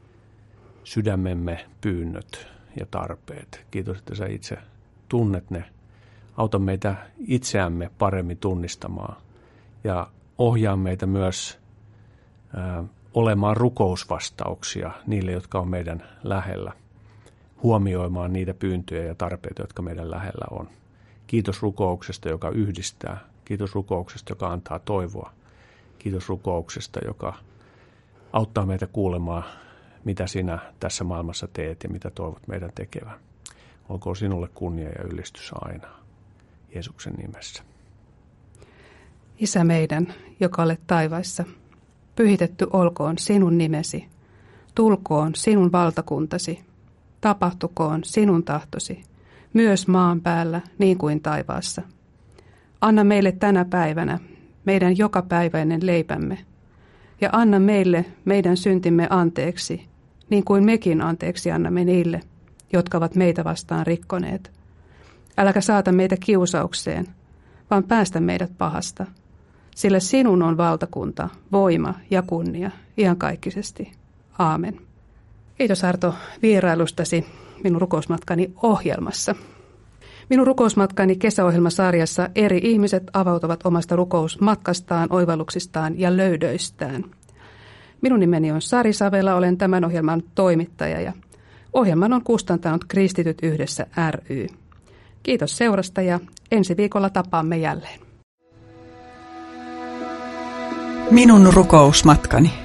Speaker 3: sydämemme pyynnöt ja tarpeet. Kiitos, että sä itse tunnet ne. Auta meitä itseämme paremmin tunnistamaan ja ohjaa meitä myös ää, olemaan rukousvastauksia niille, jotka on meidän lähellä. Huomioimaan niitä pyyntöjä ja tarpeita, jotka meidän lähellä on. Kiitos rukouksesta, joka yhdistää. Kiitos rukouksesta, joka antaa toivoa. Kiitos rukouksesta, joka auttaa meitä kuulemaan, mitä sinä tässä maailmassa teet ja mitä toivot meidän tekevän. Olkoon sinulle kunnia ja ylistys aina. Jeesuksen nimessä.
Speaker 2: Isä meidän, joka olet taivaissa, pyhitetty olkoon sinun nimesi. Tulkoon sinun valtakuntasi. Tapahtukoon sinun tahtosi, myös maan päällä niin kuin taivaassa. Anna meille tänä päivänä meidän jokapäiväinen leipämme, ja anna meille meidän syntimme anteeksi, niin kuin mekin anteeksi annamme niille, jotka ovat meitä vastaan rikkoneet. Äläkä saata meitä kiusaukseen, vaan päästä meidät pahasta, sillä sinun on valtakunta, voima ja kunnia iankaikkisesti. Aamen. Kiitos Arto vierailustasi minun rukousmatkani ohjelmassa. Minun rukousmatkani kesäohjelmasarjassa eri ihmiset avautuvat omasta rukousmatkastaan, oivalluksistaan ja löydöistään. Minun nimeni on Sari Savela, olen tämän ohjelman toimittaja ja ohjelman on kustantanut Kristityt yhdessä ry. Kiitos seurasta ja ensi viikolla tapaamme jälleen.
Speaker 1: Minun rukousmatkani.